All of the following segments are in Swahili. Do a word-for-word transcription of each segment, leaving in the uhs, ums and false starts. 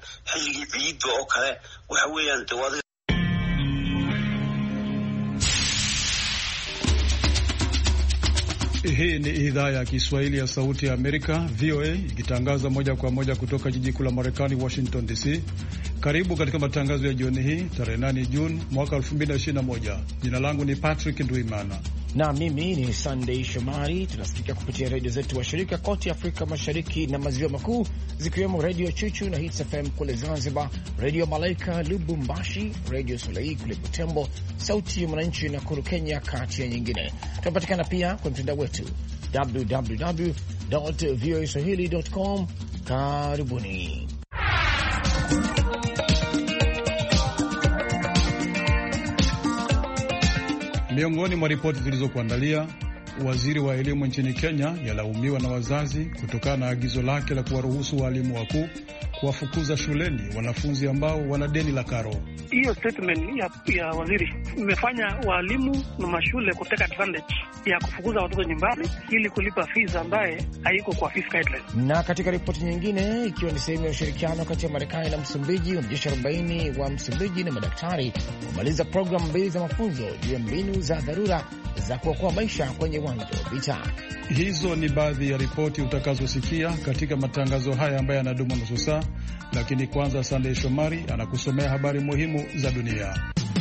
xilligii ciidda oo kale waxa weeyaan dawada. Hii ni idhaa ya Kiswahili ya Sauti ya Amerika, V O A, ikitangaza moja kwa moja kutoka jiji kuu la Marekani, Washington D C. Karibu katika matangazo ya jioni hii, tarehe nane Juni mwaka elfu mbili ishirini na moja. Jina langu ni Patrick Ndwimana na mimi ni Sunday Shomari. Tunasikika kupitia redio zetu wa shirika kote Afrika Mashariki na Maziwa Makuu, zikiwemo Radio Chuchu na Hits F M kule Zanzibar, Radio Malaika Lubumbashi, Radio Soleil kule Butembo, Sauti ya Mwananchi na Kuru Kenya, kati ya nyingine. Tunapatikana pia kwa mtandao wetu w w w dot v o a swahili dot com. Karibuni. Miongoni mwa ripoti zilizokuandalia, waziri wa elimu nchini Kenya yalaumiwa na wazazi kutokana na agizo lake la kuwaruhusu walimu wakuu kuwafukuza shuleni wanafunzi ambao wana deni la karo. Hiyo statement ya, ya waziri imefanya walimu na mashule kuteka advantage ya kufukuza watoto nyumbani ili kulipa fees ambaye haiko kwa fees guidelines. Na katika ripoti nyingine, ikiwa ni sehemu ya ushirikiano kati ya Marekani na Msumbiji, wanajeshi arobaini wa Msumbiji na madaktari kumaliza programu mbili za mafunzo juu ya mbinu za dharura za kuokoa maisha kwenye uwanja wa vita. Hizo ni baadhi ya ripoti utakazosikia katika matangazo haya ambayo yanadumu nusu saa, lakini kwanza Sunday Shomari anakusomea habari muhimu za dunia.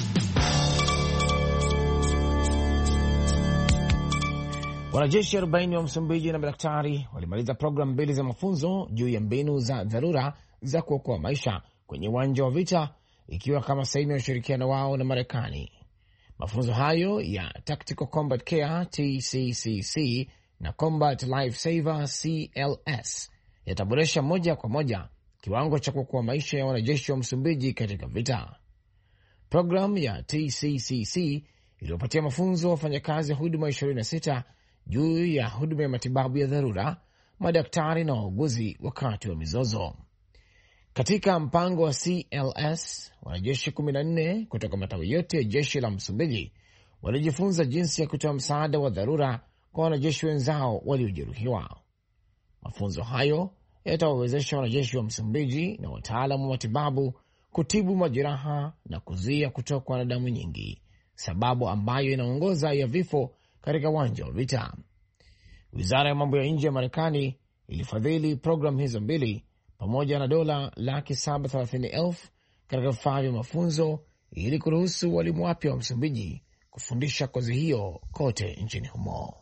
Wanajeshi arobaini wa Msumbiji na madaktari walimaliza programu mbili za mafunzo juu ya mbinu za dharura za kuokoa maisha kwenye uwanja wa vita, ikiwa kama sehemu ya ushirikiano wao na Marekani. Mafunzo hayo ya Tactical Combat Care T C C C na Combat Life Saver C L S yataboresha moja kwa moja kiwango cha kuokoa maisha ya wanajeshi wa Msumbiji katika vita. Programu ya T C C C iliyopatia mafunzo wafanyakazi wa huduma ishirini na sita juu ya huduma ya matibabu ya dharura, madaktari na wauguzi wakati wa mizozo. Katika mpango wa C L S, wanajeshi kumi na nne kutoka matawi yote ya jeshi la Msumbiji walijifunza jinsi ya kutoa msaada wa dharura kwa wanajeshi wenzao waliojeruhiwa. Mafunzo hayo yatawawezesha wanajeshi wa Msumbiji na wataalamu wa matibabu kutibu majeraha na kuzuia kutokwa na damu nyingi, sababu ambayo inaongoza ya vifo katika uwanja wa vita. Wizara ya mambo ya nje ya Marekani ilifadhili programu hizo mbili pamoja na dola laki saba thelathini elfu katika vifaa vya mafunzo ili kuruhusu walimu wapya wa Msumbiji kufundisha kozi hiyo kote nchini humo.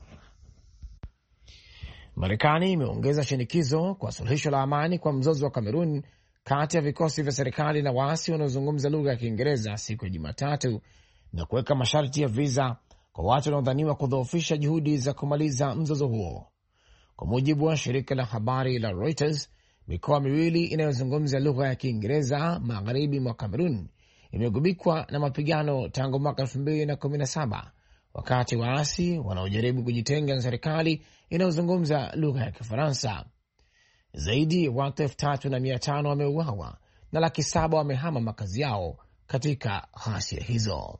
Marekani imeongeza shinikizo kwa suluhisho la amani kwa mzozo wa Kamerun kati ya vikosi vya serikali na waasi wanaozungumza lugha ya Kiingereza siku ya Jumatatu, na kuweka masharti ya visa kwa watu wanaodhaniwa kudhoofisha juhudi za kumaliza mzozo huo. Kwa mujibu wa shirika la habari la Reuters, mikoa miwili inayozungumza lugha ya Kiingereza magharibi mwa Kamerun imegubikwa na mapigano tangu mwaka elfu mbili na kumi na saba, wakati waasi wanaojaribu kujitenga na serikali inayozungumza lugha ya Kifaransa. Zaidi ya watu elfu tatu na mia tano wameuawa na laki saba wamehama makazi yao katika ghasia hizo.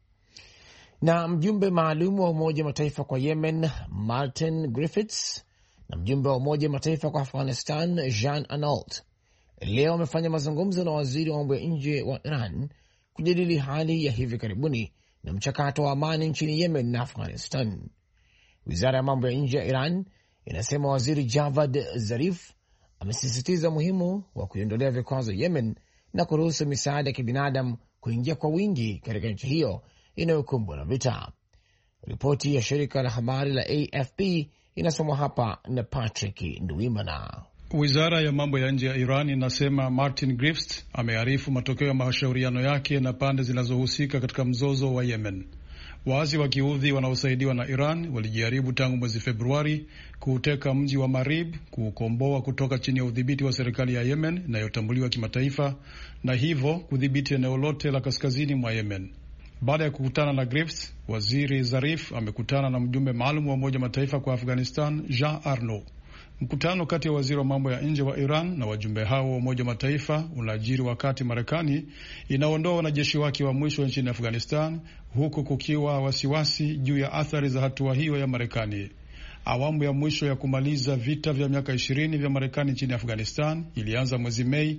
Na mjumbe maalum wa Umoja wa Mataifa kwa Yemen Martin Griffiths na mjumbe wa Umoja wa Mataifa kwa Afghanistan Jean Analt leo wamefanya mazungumzo na waziri wa mambo ya nje wa Iran kujadili hali ya hivi karibuni na mchakato wa amani nchini Yemen na Afghanistan. Wizara ya mambo ya nje ya Iran inasema waziri Javad Zarif amesisitiza umuhimu wa kuiondolea vikwazo Yemen na kuruhusu misaada ya kibinadamu kuingia kwa wingi katika nchi hiyo inayokumbwa na vita. Ripoti ya shirika la habari la A F P inasomwa hapa na Patrick Ndwimana. Wizara ya mambo ya nje ya Iran inasema Martin Griffiths amearifu matokeo ya mashauriano yake na pande zinazohusika katika mzozo wa Yemen. Waasi wa Kiudhi wanaosaidiwa na Iran walijaribu tangu mwezi Februari kuuteka mji wa Marib, kuukomboa kutoka chini ya udhibiti wa serikali ya Yemen inayotambuliwa kimataifa, na hivyo kudhibiti eneo lote la kaskazini mwa Yemen. Baada ya kukutana na Griffiths, waziri Zarif amekutana na mjumbe maalum wa Umoja Mataifa kwa Afghanistan Jean Arnaud. Mkutano kati ya waziri wa mambo ya nje wa Iran na wajumbe hao wa Umoja Mataifa unajiri wakati Marekani inaondoa wanajeshi wake wa mwisho nchini Afghanistan, huku kukiwa wasiwasi juu ya athari za hatua hiyo ya Marekani. Awamu ya mwisho ya kumaliza vita vya miaka ishirini vya Marekani nchini Afghanistan ilianza mwezi Mei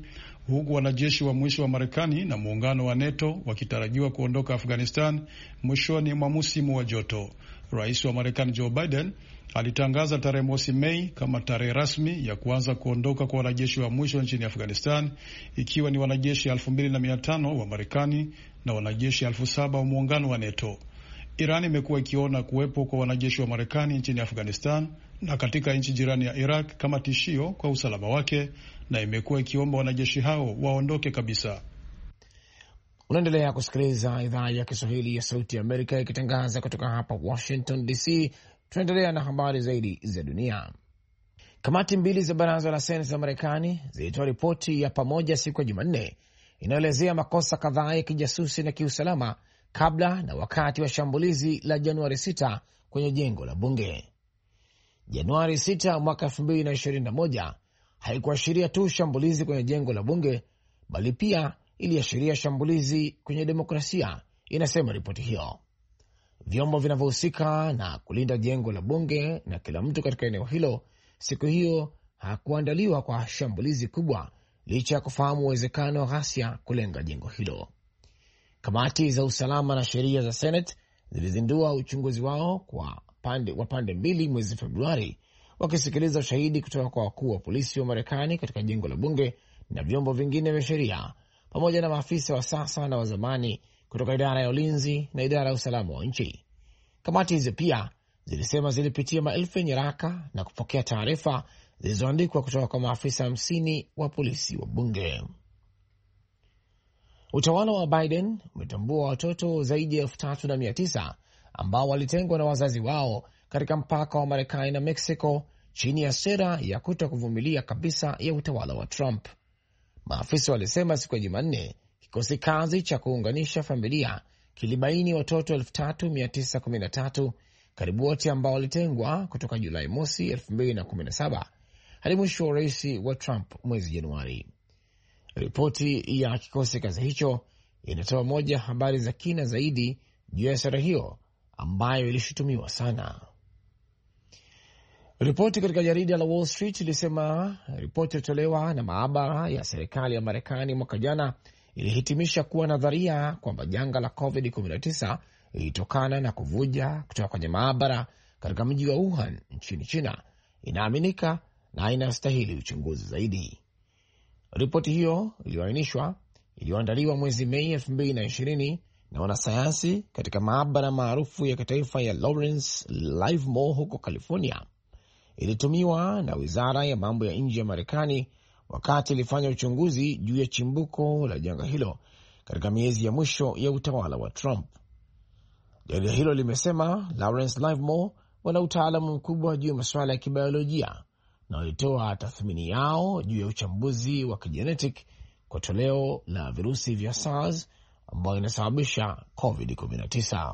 huku wanajeshi wa mwisho wa Marekani na muungano wa NATO wakitarajiwa kuondoka Afghanistan mwishoni mwa msimu wa joto. Rais wa Marekani Joe Biden alitangaza tarehe mosi Mei kama tarehe rasmi ya kuanza kuondoka kwa wanajeshi wa mwisho nchini Afghanistan, ikiwa ni wanajeshi elfu mbili na mia tano wa Marekani na wanajeshi elfu saba wa muungano wa NATO. Iran imekuwa ikiona kuwepo kwa wanajeshi wa Marekani nchini Afghanistan na katika nchi jirani ya Iraq kama tishio kwa usalama wake, na imekuwa ikiomba wanajeshi hao waondoke kabisa. Unaendelea kusikiliza idhaa ya Kiswahili ya Sauti ya Amerika ikitangaza kutoka hapa Washington D C. Tunaendelea na habari zaidi za dunia. Kamati mbili za baraza la Seneti za Marekani zilitoa ripoti ya pamoja siku ya Jumanne inayoelezea makosa kadhaa ya kijasusi na kiusalama kabla na wakati wa shambulizi la Januari sita kwenye jengo la bunge. Januari sita mwaka elfu mbili na ishirini na moja haikuashiria tu shambulizi kwenye jengo la bunge, bali pia iliashiria shambulizi kwenye demokrasia, inasema ripoti hiyo. Vyombo vinavyohusika na kulinda jengo la bunge na kila mtu katika eneo hilo siku hiyo hakuandaliwa kwa shambulizi kubwa, licha ya kufahamu uwezekano wa ghasia kulenga jengo hilo. Kamati za usalama na sheria za Senate zilizindua uchunguzi wao kwa pande, wa pande mbili mwezi Februari, wakisikiliza ushahidi kutoka kwa wakuu wa polisi wa Marekani katika jengo la bunge na vyombo vingine vya sheria, pamoja na maafisa wa sasa na wa zamani kutoka idara ya ulinzi na idara ya usalama wa nchi. Kamati hizo pia zilisema zilipitia maelfu ya nyaraka na kupokea taarifa zilizoandikwa kutoka kwa maafisa hamsini wa polisi wa bunge. Utawala wa Biden umetambua watoto zaidi ya elfu tatu na mia tisa ambao walitengwa na wazazi wao katika mpaka wa Marekani na Mexico chini ya sera ya kuto kuvumilia kabisa ya utawala wa Trump. Maafisa walisema siku ya Jumanne kikosi kazi cha kuunganisha familia kilibaini watoto elfu tatu mia tisa kumi na tatu, karibu wote ambao walitengwa kutoka Julai mosi elfu mbili na kumi na saba hadi mwisho wa urais wa Trump mwezi Januari. Ripoti ya kikosi kazi hicho inatoa moja habari za kina zaidi juu ya sera hiyo ambayo ilishutumiwa sana. Ripoti katika jarida la Wall Street ilisema ripoti iliyotolewa na maabara ya serikali ya Marekani mwaka jana ilihitimisha kuwa nadharia kwamba janga la covid kumi na tisa ilitokana na kuvuja kutoka kwenye maabara katika mji wa Wuhan nchini China inaaminika na inastahili uchunguzi zaidi. Ripoti hiyo iliyoainishwa iliyoandaliwa mwezi Mei elfu mbili na ishirini na wanasayansi katika maabara maarufu ya kitaifa ya Lawrence Livermore huko California ilitumiwa na wizara ya mambo ya nje ya Marekani wakati ilifanya uchunguzi juu ya chimbuko la janga hilo katika miezi ya mwisho ya utawala wa Trump. Jarida hilo limesema Lawrence Livermore wana utaalamu mkubwa juu ya masuala ya kibiolojia na walitoa tathmini yao juu ya uchambuzi wa kigenetic kwa toleo la virusi vya SARS ambayo inasababisha covid kumi na tisa.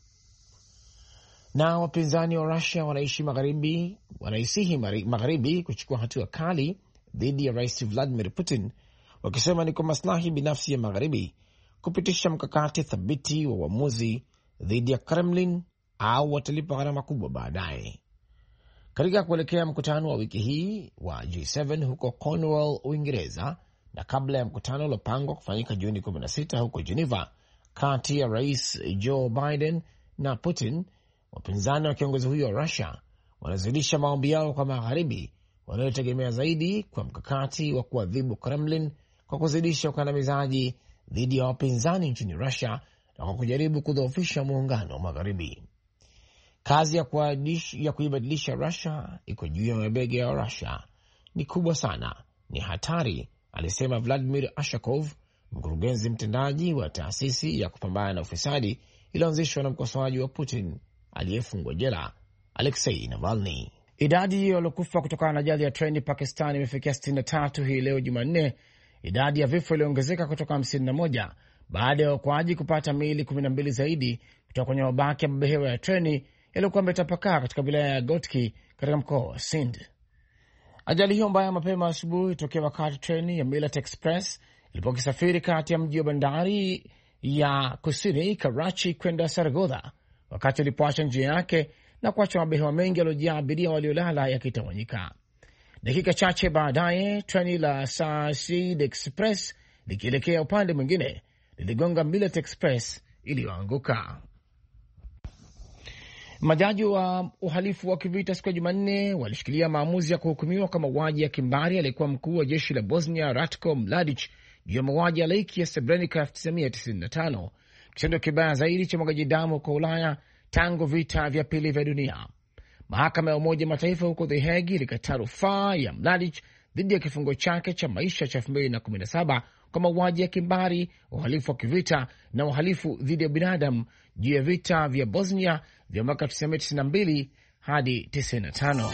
Na wapinzani wa Russia wanaishi magharibi, wanaisihi magharibi kuchukua hatua kali dhidi ya Rais Vladimir Putin, wakisema ni kwa maslahi binafsi ya magharibi kupitisha mkakati thabiti wa uamuzi dhidi ya Kremlin au watalipa gharama kubwa baadaye. Katika kuelekea mkutano wa wiki hii wa G saba huko Cornwall, Uingereza, na kabla ya mkutano uliopangwa kufanyika Juni kumi na sita huko Geneva kati ya Rais Joe Biden na Putin, wapinzani wa kiongozi huyo wa Russia wanazidisha maombi yao kwa magharibi wanayotegemea zaidi kwa mkakati wa kuadhibu Kremlin kwa kuzidisha ukandamizaji dhidi ya wapinzani nchini Russia na kwa kujaribu kudhoofisha muungano wa magharibi. Kazi ya, ya kuibadilisha Russia iko juu ya mabega ya Russia, ni kubwa sana, ni hatari, alisema Vladimir Ashakov, mkurugenzi mtendaji wa taasisi ya kupambana na ufisadi iliyoanzishwa na mkosoaji wa Putin aliyefungwa jela Alexei Navalny. Idadi ya waliokufa kutokana na ajali ya treni Pakistan imefikia sitini na tatu hii leo Jumanne. Idadi ya vifo iliongezeka kutoka hamsini na moja baada ya waokoaji kupata miili kumi na mbili zaidi kutoka kwenye mabaki ya mabehewa ya treni yaliyokuwa yametapakaa katika wilaya ya Gotki katika mkoa wa Sindh. Ajali hiyo mbaya mapema asubuhi tokea wakati treni ya Millet Express ilipokuwa ikisafiri kati ya mji wa bandari ya kusini Karachi kwenda Sargodha, wakati ilipoacha njia yake na kuacha mabehewa mengi yaliyojaa abiria waliolala yakitawanyika. Dakika chache baadaye, treni la Starseed Express likielekea upande mwingine liligonga Millet Express iliyoanguka. Majaji wa uhalifu wa kivita siku ya Jumanne walishikilia maamuzi ya kuhukumiwa kwa mauaji ya kimbari aliyekuwa mkuu wa jeshi la Bosnia Ratko Mladic juu ya mauaji ya laiki ya Srebrenica elfu tisa mia tisini na tano, kitendo kibaya zaidi cha mwagaji damu kwa Ulaya tangu vita vya pili vya dunia. Mahakama ya Umoja Mataifa huko The Hague ilikataa rufaa ya Mladic dhidi ya kifungo chake cha maisha cha elfu mbili na kumi na saba kwa mauaji ya kimbari, uhalifu wa kivita na uhalifu dhidi ya binadamu juu ya vita vya Bosnia vya mwaka elfu tisa mia tisini na mbili hadi tisini na tano.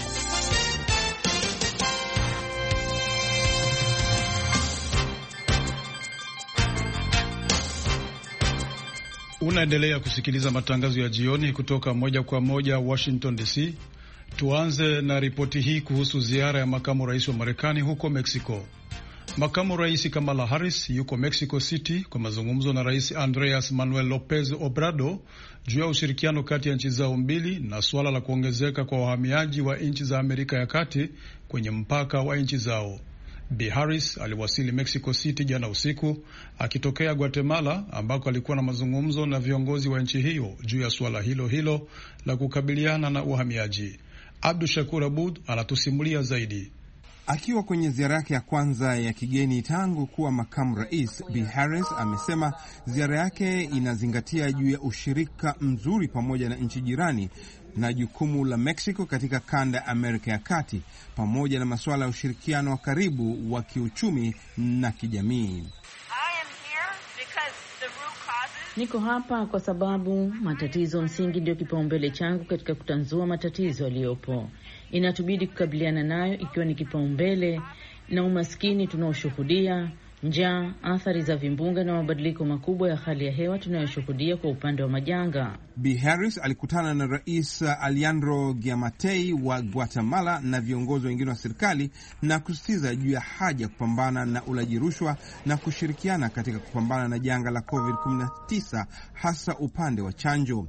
Unaendelea kusikiliza matangazo ya jioni kutoka moja kwa moja Washington D C. Tuanze na ripoti hii kuhusu ziara ya makamu rais wa Marekani huko Mexico. Makamu rais Kamala Harris yuko Mexico City kwa mazungumzo na rais Andres Manuel Lopez Obrador juu ya ushirikiano kati ya nchi zao mbili na suala la kuongezeka kwa wahamiaji wa nchi za Amerika ya Kati kwenye mpaka wa nchi zao. Bi Harris aliwasili Mexico City jana usiku akitokea Guatemala ambako alikuwa na mazungumzo na viongozi wa nchi hiyo juu ya suala hilo hilo la kukabiliana na uhamiaji. Abdu Shakur Abud anatusimulia zaidi. Akiwa kwenye ziara yake ya kwanza ya kigeni tangu kuwa makamu rais, Bi Harris amesema ziara yake inazingatia juu ya ushirika mzuri pamoja na nchi jirani na jukumu la Mexico katika kanda ya Amerika ya Kati pamoja na masuala ya ushirikiano wa karibu wa kiuchumi na kijamii. Niko hapa kwa sababu matatizo msingi ndio kipaumbele changu katika kutanzua matatizo yaliyopo. Inatubidi kukabiliana nayo ikiwa ni kipaumbele na umaskini tunaoshuhudia, njaa, athari za vimbunga na mabadiliko makubwa ya hali ya hewa tunayoshuhudia kwa upande wa majanga. Bi Harris alikutana na Rais Alejandro Giammattei wa Guatemala na viongozi wengine wa serikali na kusisitiza juu ya haja kupambana na ulaji rushwa na kushirikiana katika kupambana na janga la covid kumi na tisa, hasa upande wa chanjo.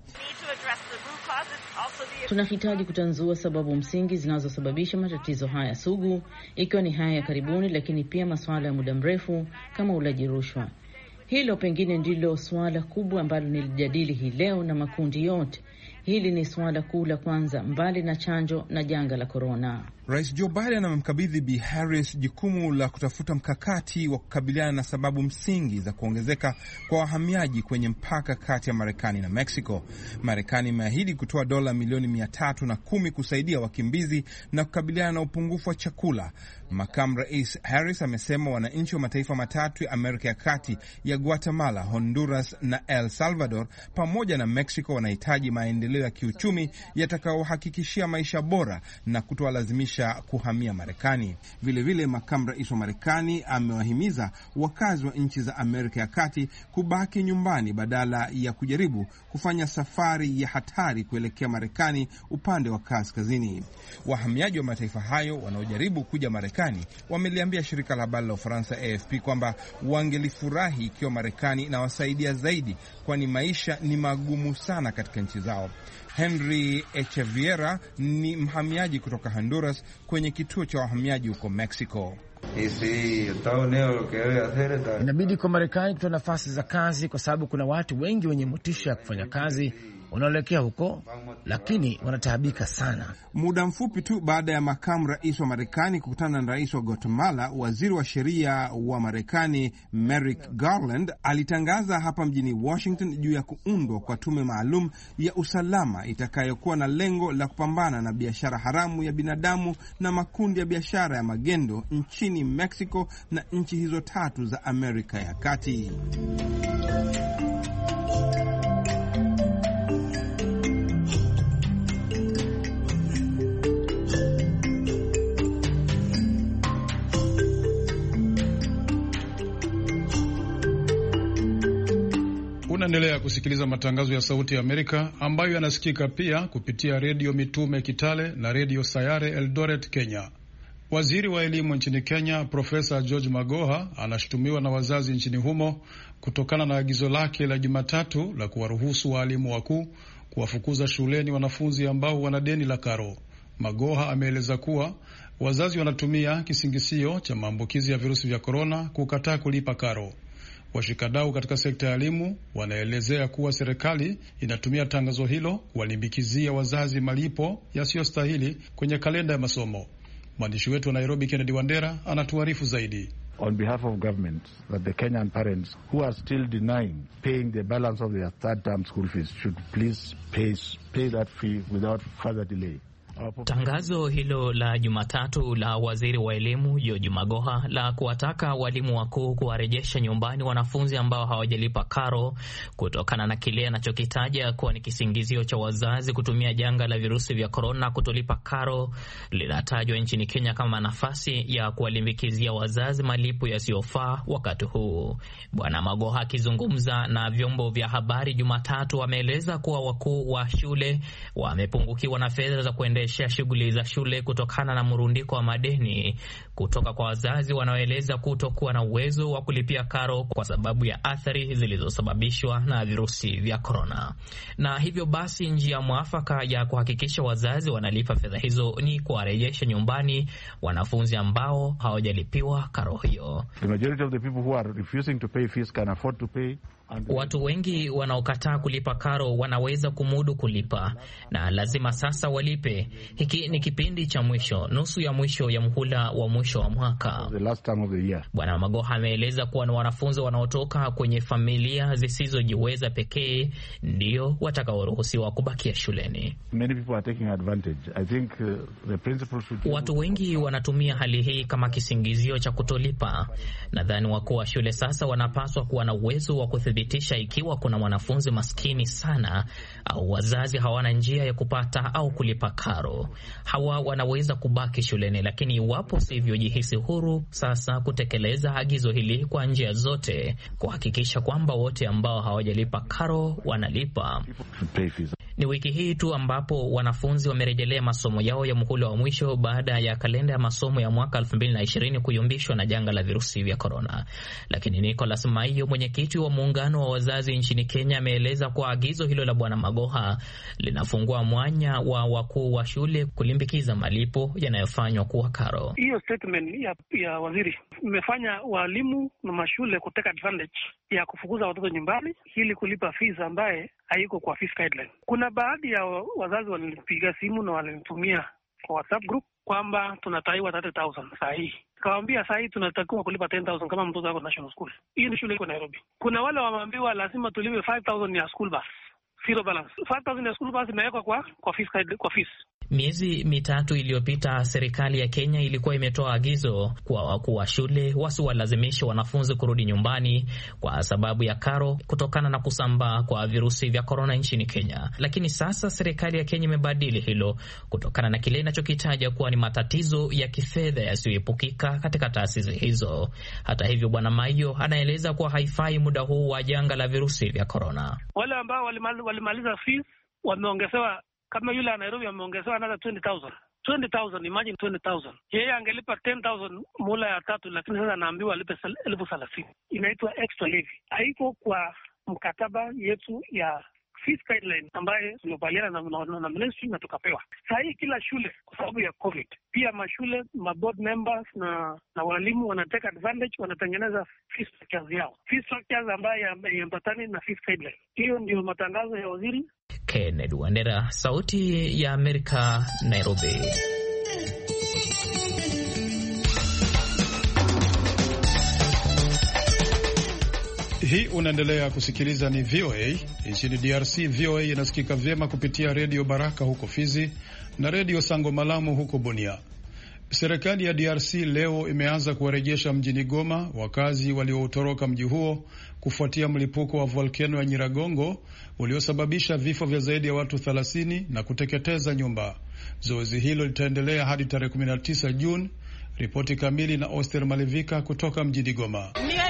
Tunahitaji kutanzua sababu msingi zinazosababisha matatizo haya sugu, ikiwa ni haya ya karibuni, lakini pia masuala ya muda mrefu kama ulaji rushwa. Hilo pengine ndilo swala kubwa ambalo nilijadili hii leo na makundi yote. Hili ni swala kuu la kwanza mbali na chanjo na janga la korona. Rais Joe Biden amemkabidhi Bi Harris jukumu la kutafuta mkakati wa kukabiliana na sababu msingi za kuongezeka kwa wahamiaji kwenye mpaka kati ya Marekani na Mexico. Marekani imeahidi kutoa dola milioni mia tatu na kumi kusaidia wakimbizi na kukabiliana na upungufu wa chakula. Makamu Rais Harris amesema wananchi wa mataifa matatu ya Amerika ya Kati ya Guatemala, Honduras na El Salvador pamoja na Mexico wanahitaji maendeleo ya kiuchumi yatakayohakikishia maisha bora na kutowalazimisha kuhamia Marekani. Vile vile makamu rais wa Marekani amewahimiza wakazi wa nchi za Amerika ya Kati kubaki nyumbani badala ya kujaribu kufanya safari ya hatari kuelekea Marekani upande wa kaskazini. Wahamiaji wa mataifa hayo wanaojaribu kuja Marekani wameliambia shirika la habari la Ufaransa A F P kwamba wangelifurahi ikiwa Marekani inawasaidia zaidi, kwani maisha ni magumu sana katika nchi zao. Henry Echeviera ni mhamiaji kutoka Honduras kwenye kituo cha wahamiaji huko Mexico. Inabidi kwa Marekani kutoa nafasi za kazi kwa sababu kuna watu wengi wenye motisha ya kufanya kazi wanaelekea huko, lakini wanataabika sana. Muda mfupi tu baada ya makamu rais wa Marekani kukutana na rais wa Guatemala, waziri wa sheria wa Marekani Merrick Garland alitangaza hapa mjini Washington juu ya kuundwa kwa tume maalum ya usalama itakayokuwa na lengo la kupambana na biashara haramu ya binadamu na makundi ya biashara ya magendo nchini Mexico na nchi hizo tatu za Amerika ya Kati. Unaendelea kusikiliza matangazo ya Sauti ya Amerika ambayo yanasikika pia kupitia redio Mitume Kitale na redio Sayare Eldoret, Kenya. Waziri wa elimu nchini Kenya Profesa George Magoha anashutumiwa na wazazi nchini humo kutokana na agizo lake la Jumatatu la kuwaruhusu waalimu wakuu kuwafukuza shuleni wanafunzi ambao wana deni la karo. Magoha ameeleza kuwa Wazazi wanatumia kisingisio cha maambukizi ya virusi vya korona kukataa kulipa karo. Washikadau katika sekta ya elimu wanaelezea kuwa serikali inatumia tangazo hilo kuwalimbikizia wazazi malipo yasiyostahili kwenye kalenda ya masomo. Mwandishi wetu wa Nairobi Kennedy Wandera anatuarifu zaidi. On behalf of government, that the Kenyan parents who are still denying paying the balance of their third term school fees should please pay, pay that fee without further delay. Tangazo hilo la Jumatatu la waziri wa elimu George Magoha la kuwataka walimu wakuu kuwarejesha nyumbani wanafunzi ambao hawajalipa karo kutokana na kile anachokitaja kuwa ni kisingizio cha wazazi kutumia janga la virusi vya korona kutolipa karo linatajwa nchini Kenya kama nafasi ya kuwalimbikizia wazazi malipo yasiyofaa wakati huu. Bwana Magoha akizungumza na vyombo vya habari Jumatatu ameeleza kuwa wakuu wa shule wamepungukiwa na fedha za kuendesha shughuli za shule kutokana na mrundiko wa madeni kutoka kwa wazazi wanaoeleza kutokuwa na uwezo wa kulipia karo kwa sababu ya athari zilizosababishwa na virusi vya korona. Na hivyo basi njia mwafaka ya kuhakikisha wazazi wanalipa fedha hizo ni kuwarejesha nyumbani wanafunzi ambao hawajalipiwa karo hiyo. The majority of the people who are refusing to pay fees can afford to pay. Watu wengi wanaokataa kulipa karo wanaweza kumudu kulipa na lazima sasa walipe. Hiki ni kipindi cha mwisho, nusu ya mwisho ya mhula wa mwisho wa mwaka. Bwana Magoha ameeleza kuwa na wanafunzi wanaotoka kwenye familia zisizojiweza pekee ndio watakaoruhusiwa kubakia shuleni. Many people are taking advantage. I think uh, the principal should... Watu wengi wanatumia hali hii kama kisingizio cha kutolipa. Nadhani wakuu wa shule sasa wanapaswa kuwa na uwezo wa thibitisha ikiwa kuna mwanafunzi maskini sana au wazazi hawana njia ya kupata au kulipa karo. Hawa wanaweza kubaki shuleni, lakini iwapo sivyo, jihisi huru sasa kutekeleza agizo hili kwa njia zote, kuhakikisha kwamba wote ambao hawajalipa karo wanalipa. Ni wiki hii tu ambapo wanafunzi wamerejelea masomo yao ya muhula wa mwisho baada ya kalenda ya masomo ya mwaka elfu mbili na ishirini kuyumbishwa na janga la virusi vya korona. Lakini Nicholas Maiyo, mwenyekiti wa muungano wa wazazi nchini Kenya, ameeleza kwa agizo hilo la Bwana Magoha linafungua mwanya wa wakuu wa shule kulimbikiza malipo yanayofanywa kuwa karo. Hiyo statement ya, ya waziri imefanya walimu na mashule kuteka advantage ya kufukuza watoto nyumbani ili kulipa fees ambaye haiko kwa fees guideline. Kuna baadhi ya wazazi walinipiga simu na walinitumia kwa WhatsApp group kwamba tunataiwa thelathini thousand saa hii. Kawaambia saa hii tunatakiwa kulipa ten thousand kama mtoto wako national school. Hii ni shule iko Nairobi. Kuna wale wameambiwa lazima tulipe five thousand ya school bus. Zero balance. five thousand ya school bus imewekwa kwa kwa fees kwa fees. Miezi mitatu iliyopita serikali ya Kenya ilikuwa imetoa agizo kwa wakuu wa shule wasiwalazimishe wanafunzi kurudi nyumbani kwa sababu ya karo kutokana na kusambaa kwa virusi vya korona nchini Kenya. Lakini sasa serikali ya Kenya imebadili hilo kutokana na kile inachokitaja kuwa ni matatizo ya kifedha yasiyoepukika katika taasisi hizo. Hata hivyo, Bwana Maiyo anaeleza kuwa haifai muda huu wa janga la virusi vya korona. Wale ambao walimaliza fees wameongezewa, kama yule ya Nairobi ameongezewa another twenty thousand. twenty thousand, imagine twenty thousand. Yeye angelipa ten thousand mula ya tatu, lakini sasa anaambiwa alipe elfu thelathini. Inaitwa extra levy. Haiko kwa mkataba yetu ya fees guideline ambaye tumekubaliana na, na, na ministry na tukapewa. Sasa hii kila shule kwa sababu ya COVID, pia mashule, ma board members na na walimu wanateka advantage, wanatengeneza fee structures yao. Fee structures ambaye yambatani na fees guideline. Hiyo ndio matangazo ya waziri. Kennedy Wandera, Sauti ya Amerika, Nairobi. Hii unaendelea kusikiliza ni V O A. Nchini D R C, V O A inasikika vyema kupitia redio Baraka huko Fizi na redio Sango Malamu huko Bunia. Serikali ya D R C leo imeanza kuwarejesha mjini Goma wakazi walioutoroka mji huo kufuatia mlipuko wa volkeno ya Nyiragongo uliosababisha vifo vya zaidi ya watu thelathini na kuteketeza nyumba. Zoezi hilo litaendelea hadi tarehe kumi na tisa Juni. Ripoti kamili na Oster Malivika kutoka mjini Goma.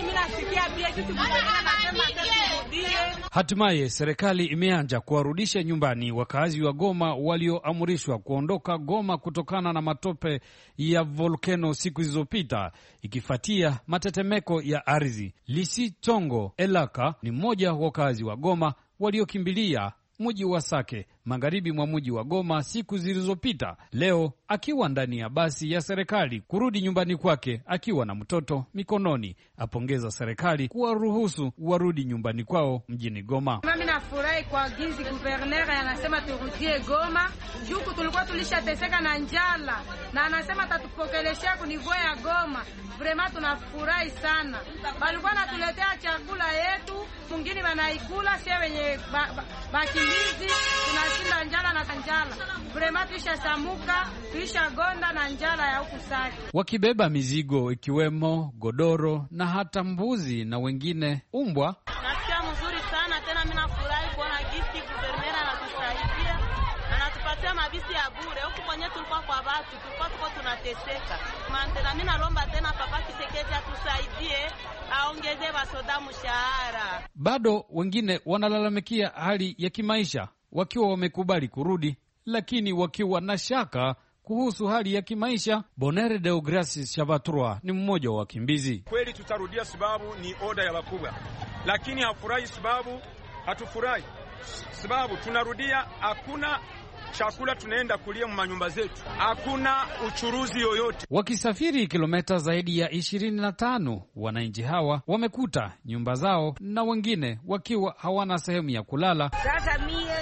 Hatimaye serikali imeanza kuwarudisha nyumbani wakazi wa Goma walioamrishwa kuondoka Goma kutokana na matope ya volkeno siku zilizopita ikifuatia matetemeko ya ardhi. Lisi Tongo Elaka ni mmoja wa wakazi wa Goma waliokimbilia mji wa Sake magharibi mwa mji wa Goma siku zilizopita. Leo akiwa ndani ya basi ya serikali kurudi nyumbani kwake akiwa na mtoto mikononi, apongeza serikali kuwaruhusu warudi nyumbani kwao mjini Goma. Mimi nafurahi kwa gizi guverner anasema turudie Goma, juku tulikuwa tulishateseka na njala, na anasema atatupokeleshea kunivua ya Goma. Vrema tunafurahi sana. Balikuwa natuletea chakula yetu, mwingine wanaikula, sie wenye bakimbizi tunashinda njala na njala. Vrema tuisha samuka, tuisha gonda na njala ya huku Sake. Wakibeba mizigo ikiwemo godoro na hata mbuzi na wengine umbwa. Nasikia mzuri sana tena, mimi nafurahi kuona gisi guvernera anatusaidia. Anatupatia mabisi ya bure. Huku kwenye tulikuwa kwa watu, tulikuwa tuko tunateseka. Mantena mimi naomba tena Papa Kisekedi atusaidie, aongeze basoda mshahara. Bado wengine wanalalamikia hali ya kimaisha wakiwa wamekubali kurudi, lakini wakiwa na shaka kuhusu hali ya kimaisha. Bonere Deogracias Shabatrua ni mmoja wa wakimbizi. Kweli tutarudia sababu ni oda ya wakubwa, lakini hafurahi sababu hatufurahi sababu tunarudia, hakuna chakula tunaenda kulia manyumba zetu, hakuna uchuruzi yoyote. Wakisafiri kilomita zaidi ya ishirini na tano, wananchi hawa wamekuta nyumba zao na wengine wakiwa hawana sehemu ya kulala. Sasa mie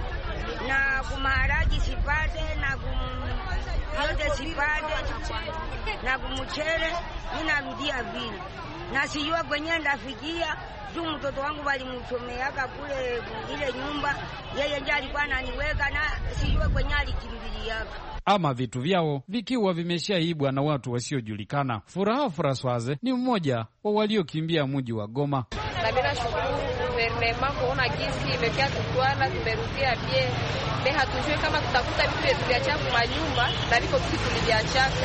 na kumaharagi sipate na kumyote sipate na kumuchere, ninarudia vile na sijua kwenye ndafikia. Tu mtoto wangu walimchomeaka kule ile nyumba, yeye ndiye alikuwa ananiweka na sijue kwenye alikimbiliaka. Ama vitu vyao vikiwa vimeshaibwa na watu wasiojulikana. Furaha Francoise ni mmoja wa waliokimbia mji wa Goma. Na bila shukuru guvernema kuona kisi imekia tutwana, tumerudia bie. Be hatujue kama tutakuta vitu vyetu vya chafu kwa nyumba na viko vitu tuliviachaka.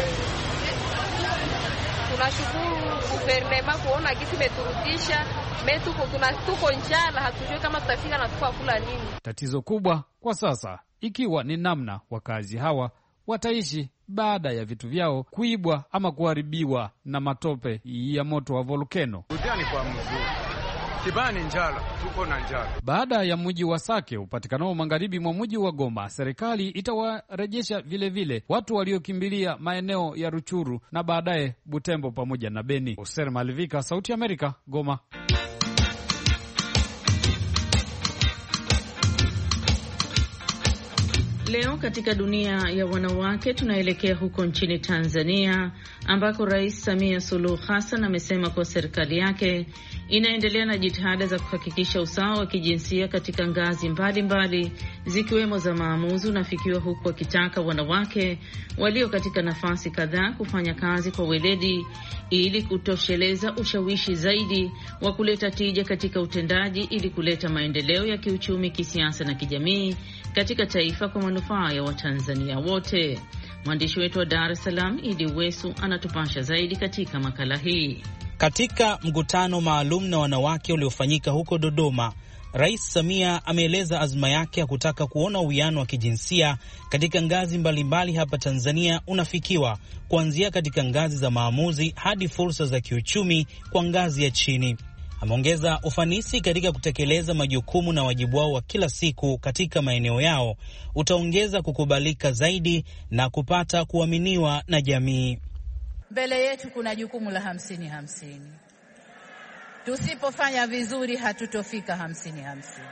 Tunashukuru guvernema kuona kisi imeturudisha. Metuko tunatuko njala, hatujui kama tutafika na tukua kula nini. Tatizo kubwa kwa sasa ikiwa ni namna wakazi hawa wataishi baada ya vitu vyao kuibwa ama kuharibiwa na matope ya moto wa volkeno. Ujani kwa mzuri. Kibani njala, tuko na njala. Baada ya mji wa Sake upatikanao magharibi mwa mji wa Goma, serikali itawarejesha vile vile watu waliokimbilia maeneo ya Ruchuru na baadaye Butembo pamoja na Beni. Oser Malivika, Sauti ya Amerika, Goma. Leo katika dunia ya wanawake tunaelekea huko nchini Tanzania ambako Rais Samia Suluhu Hassan amesema kuwa serikali yake inaendelea na jitihada za kuhakikisha usawa wa kijinsia katika ngazi mbalimbali zikiwemo za maamuzi unafikiwa, huku akitaka wanawake walio katika nafasi kadhaa kufanya kazi kwa weledi ili kutosheleza ushawishi zaidi wa kuleta tija katika utendaji ili kuleta maendeleo ya kiuchumi, kisiasa na kijamii katika taifa kwa manufaa ya Watanzania wote. Mwandishi wetu wa Dar es Salaam Idi Wesu anatupasha zaidi katika makala hii. Katika mkutano maalum na wanawake uliofanyika huko Dodoma, Rais Samia ameeleza azma yake ya kutaka kuona uwiano wa kijinsia katika ngazi mbalimbali hapa Tanzania unafikiwa, kuanzia katika ngazi za maamuzi hadi fursa za kiuchumi kwa ngazi ya chini. Ameongeza ufanisi katika kutekeleza majukumu na wajibu wao wa kila siku katika maeneo yao utaongeza kukubalika zaidi na kupata kuaminiwa na jamii. Mbele yetu kuna jukumu la hamsini hamsini. Tusipofanya vizuri hatutofika hamsini hamsini.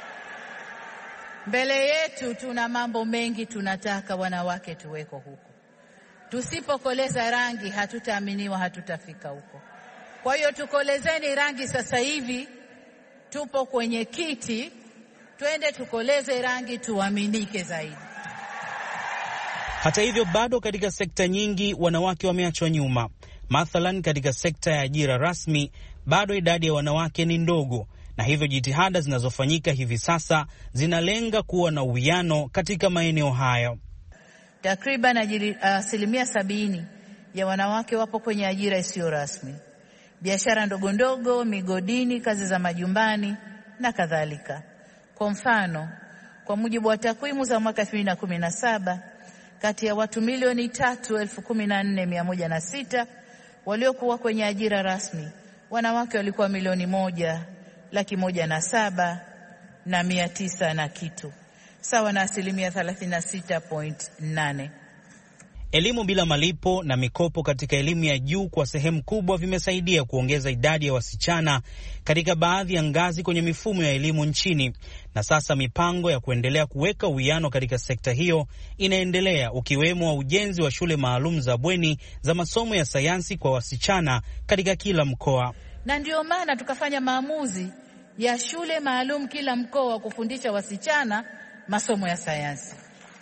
Mbele yetu tuna mambo mengi tunataka wanawake tuweko huko. Tusipokoleza rangi hatutaaminiwa, hatutafika huko. Kwa hiyo tukolezeni rangi sasa hivi, tupo kwenye kiti, twende tukoleze rangi tuaminike zaidi. Hata hivyo bado katika sekta nyingi wanawake wameachwa nyuma. Mathalan katika sekta ya ajira rasmi bado idadi ya wanawake ni ndogo, na hivyo jitihada zinazofanyika hivi sasa zinalenga kuwa na uwiano katika maeneo hayo. Takriban asilimia sabini ya wanawake wapo kwenye ajira isiyo rasmi, biashara ndogo ndogo, migodini, kazi za majumbani na kadhalika. Kwa mfano, kwa mujibu wa takwimu za mwaka elfu mbili na kumi na saba, kati ya watu milioni tatu elfu kumi na nne mia moja na sita waliokuwa kwenye ajira rasmi, wanawake walikuwa milioni moja laki moja na saba na mia tisa na kitu, sawa na asilimia thelathini na sita point nane. Elimu bila malipo na mikopo katika elimu ya juu kwa sehemu kubwa vimesaidia kuongeza idadi ya wasichana katika baadhi ya ngazi kwenye mifumo ya elimu nchini, na sasa mipango ya kuendelea kuweka uwiano katika sekta hiyo inaendelea, ukiwemo wa ujenzi wa shule maalum za bweni za masomo ya sayansi kwa wasichana katika kila mkoa. Na ndio maana tukafanya maamuzi ya shule maalum kila mkoa kufundisha wasichana masomo ya sayansi,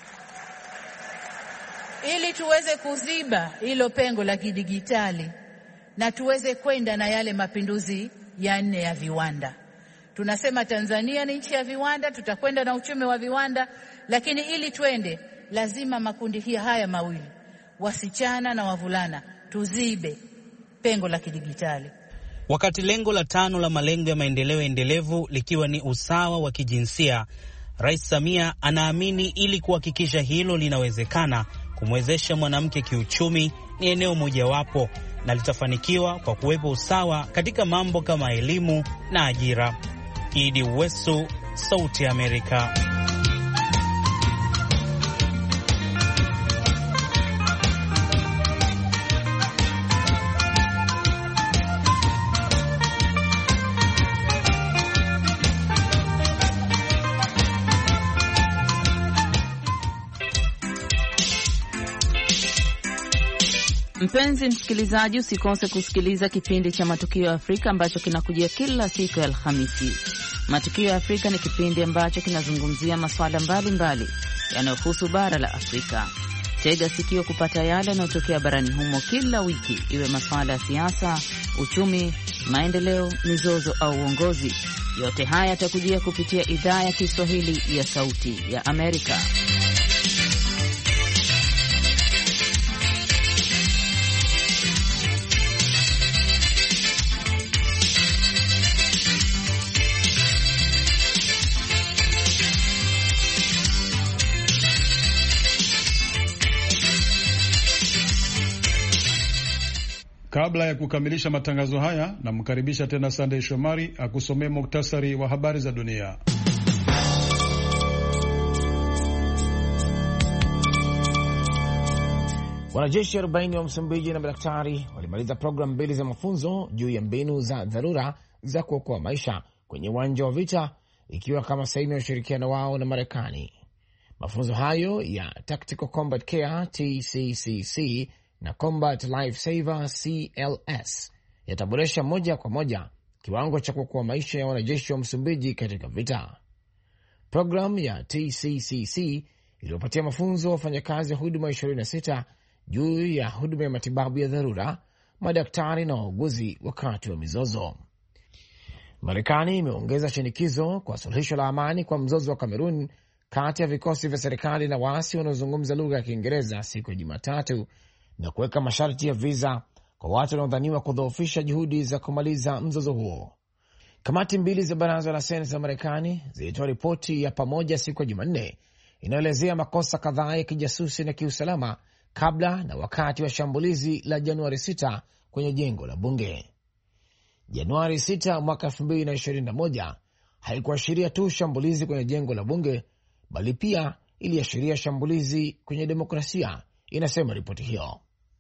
ili tuweze kuziba hilo pengo la kidigitali na tuweze kwenda na yale mapinduzi ya nne ya viwanda. Tunasema Tanzania ni nchi ya viwanda, tutakwenda na uchumi wa viwanda, lakini ili twende lazima makundi haya mawili, wasichana na wavulana, tuzibe pengo la kidigitali. Wakati lengo la tano la malengo ya maendeleo endelevu likiwa ni usawa wa kijinsia, Rais Samia anaamini ili kuhakikisha hilo linawezekana, kumwezesha mwanamke kiuchumi ni eneo mojawapo, na litafanikiwa kwa kuwepo usawa katika mambo kama elimu na ajira. Idi Uwesu, Sauti ya Amerika. Mpenzi msikilizaji, usikose kusikiliza kipindi cha Matukio ya Afrika ambacho kinakujia kila siku ya Alhamisi. Matukio ya Afrika ni kipindi ambacho kinazungumzia masuala mbalimbali yanayohusu bara la Afrika. Tega sikio kupata yale yanayotokea barani humo kila wiki, iwe masuala ya siasa, uchumi, maendeleo, mizozo au uongozi. Yote haya yatakujia kupitia idhaa ya Kiswahili ya Sauti ya Amerika. Kabla ya kukamilisha matangazo haya, namkaribisha tena Sunday Shomari akusomee muktasari wa habari za dunia. Wanajeshi arobaini wa Msumbiji na madaktari walimaliza programu mbili za mafunzo juu ya mbinu za dharura za kuokoa maisha kwenye uwanja wa vita, ikiwa kama sehemu ya ushirikiano wao na Marekani. Mafunzo hayo ya Tactical Combat Care T C C C na Combat Life Saver C L S yataboresha moja kwa moja kiwango cha kuokoa maisha ya wanajeshi wa Msumbiji katika vita. Programu ya T C C C iliyopatia mafunzo wafanyakazi wa huduma ishirini na sita juu ya huduma ya matibabu ya dharura, madaktari na wauguzi wakati wa mizozo. Marekani imeongeza shinikizo kwa suluhisho la amani kwa mzozo wa Kamerun kati ya vikosi vya serikali na waasi wanaozungumza lugha ya Kiingereza siku ya Jumatatu, na kuweka masharti ya visa kwa watu wanaodhaniwa kudhoofisha juhudi za kumaliza mzozo huo. Kamati mbili za baraza la Seneti za Marekani zilitoa ripoti ya pamoja siku ya Jumanne inayoelezea makosa kadhaa ya kijasusi na kiusalama kabla na wakati wa shambulizi la Januari sita kwenye jengo la bunge. Januari sita mwaka elfu mbili na ishirini na moja haikuashiria tu shambulizi kwenye jengo la bunge, bali pia iliashiria shambulizi kwenye demokrasia, inasema ripoti hiyo.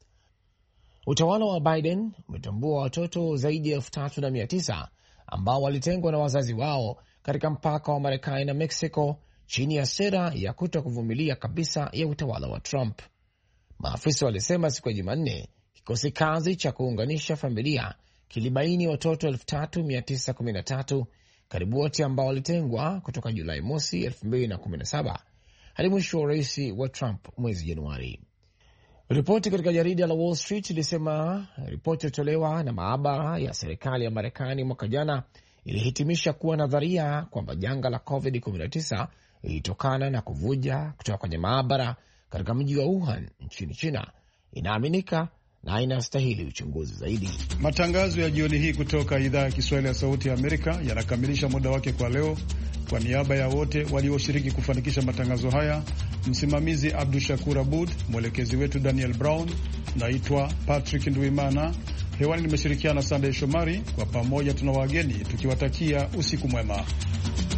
Utawala wa Biden umetambua watoto zaidi ya elfu tatu na mia tisa ambao walitengwa na wazazi wao katika mpaka wa Marekani na Mexico chini ya sera ya kuto kuvumilia kabisa ya utawala wa Trump. Maafisa walisema siku ya Jumanne kikosi kazi cha kuunganisha familia kilibaini watoto elfu tatu mia tisa kumi na tatu, karibu wote ambao walitengwa kutoka Julai mosi elfu mbili na kumi na saba hadi mwisho wa rais wa Trump mwezi Januari. Ripoti katika jarida la Wall Street ilisema ripoti iliyotolewa na maabara ya serikali ya Marekani mwaka jana ilihitimisha kuwa nadharia kwamba janga la covid kumi na tisa ilitokana na kuvuja kutoka kwenye maabara katika mji wa Wuhan nchini China inaaminika na inastahili uchunguzi zaidi. Matangazo ya jioni hii kutoka idhaa ya Kiswahili ya Sauti ya Amerika yanakamilisha muda wake kwa leo. Kwa niaba ya wote walioshiriki kufanikisha matangazo haya, msimamizi Abdu Shakur Abud, mwelekezi wetu Daniel Brown, naitwa Patrick Nduimana. Hewani nimeshirikiana Sunday Shomari. Kwa pamoja tuna wageni tukiwatakia usiku mwema.